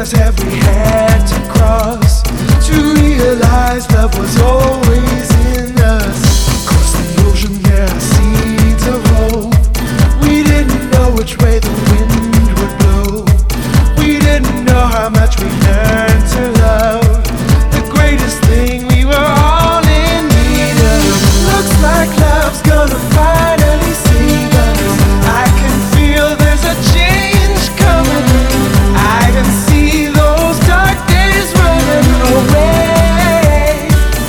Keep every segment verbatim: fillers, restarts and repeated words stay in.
rivers have we had to cross to realize love was always in us? Across the ocean there are seeds of hope. We didn't know which way the wind would blow. We didn't know how much we learned to love. The greatest thing we were all in need of. Looks like love's gonna finally save us. I can feel there's a change coming. I can see those dark days running away.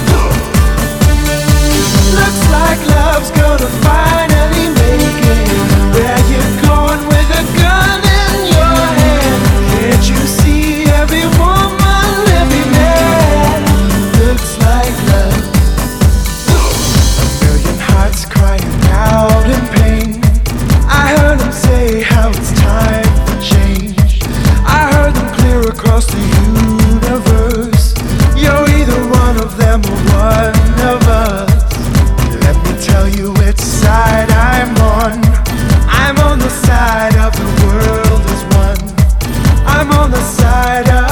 Looks like love's gonna finally make it. Where you going with a gun in your hand? Can't you see every woman, every man? Looks like love. A million hearts crying out in pain. I heard them say how it's time for change. I heard them clear across the universe. You're either one of them or one of us. Let me tell you which side I'm on. I'm on the side of the world as one. I'm on the side of